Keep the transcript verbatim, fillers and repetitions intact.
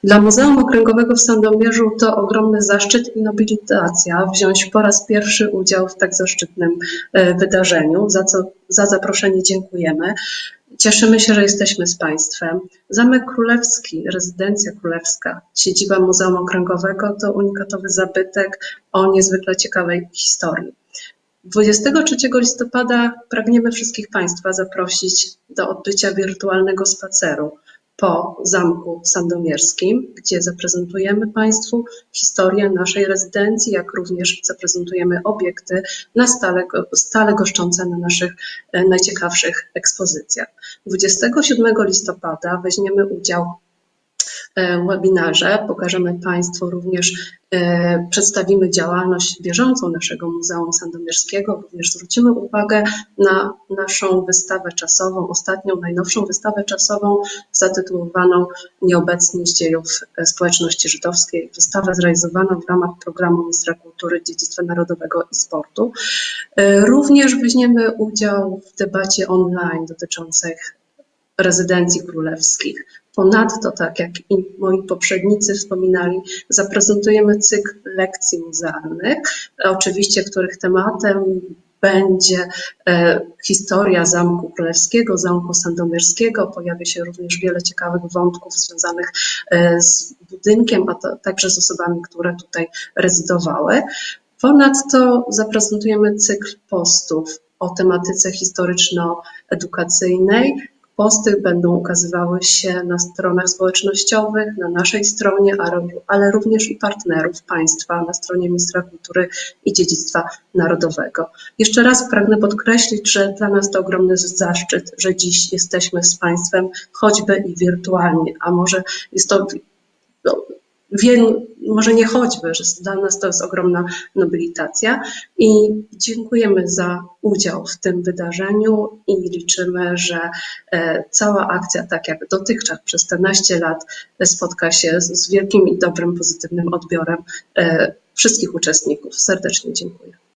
Dla Muzeum Okręgowego w Sandomierzu to ogromny zaszczyt i nobilitacja wziąć po raz pierwszy udział w tak zaszczytnym wydarzeniu, za co za zaproszenie dziękujemy. Cieszymy się, że jesteśmy z Państwem. Zamek Królewski, rezydencja królewska, siedziba Muzeum Okręgowego to unikatowy zabytek o niezwykle ciekawej historii. dwudziestego trzeciego listopada pragniemy wszystkich Państwa zaprosić do odbycia wirtualnego spaceru po Zamku Sandomierskim, gdzie zaprezentujemy Państwu historię naszej rezydencji, jak również zaprezentujemy obiekty na stale, stale goszczące na naszych najciekawszych ekspozycjach. dwudziestego siódmego listopada weźmiemy udział w webinarze, pokażemy Państwu również, e, przedstawimy działalność bieżącą naszego Muzeum Sandomierskiego, również zwrócimy uwagę na naszą wystawę czasową, ostatnią, najnowszą wystawę czasową zatytułowaną Nieobecni z dziejów społeczności żydowskiej, wystawę zrealizowaną w ramach programu Ministra Kultury, Dziedzictwa Narodowego i Sportu. E, również weźmiemy udział w debacie online dotyczącej rezydencji królewskich. Ponadto, tak jak i moi poprzednicy wspominali, zaprezentujemy cykl lekcji muzealnych, oczywiście których tematem będzie e, historia Zamku Królewskiego, Zamku Sandomierskiego. Pojawi się również wiele ciekawych wątków związanych e, z budynkiem, a to, także z osobami, które tutaj rezydowały. Ponadto zaprezentujemy cykl postów o tematyce historyczno-edukacyjnej. Posty będą ukazywały się na stronach społecznościowych, na naszej stronie, ale również i partnerów państwa na stronie Ministra Kultury i Dziedzictwa Narodowego. Jeszcze raz pragnę podkreślić, że dla nas to ogromny zaszczyt, że dziś jesteśmy z Państwem, choćby i wirtualnie, a może jest to no, Wielu, może nie choćby, że dla nas to jest ogromna nobilitacja i dziękujemy za udział w tym wydarzeniu i liczymy, że e, cała akcja, tak jak dotychczas przez te naście lat, spotka się z, z wielkim i dobrym, pozytywnym odbiorem e, wszystkich uczestników. Serdecznie dziękuję.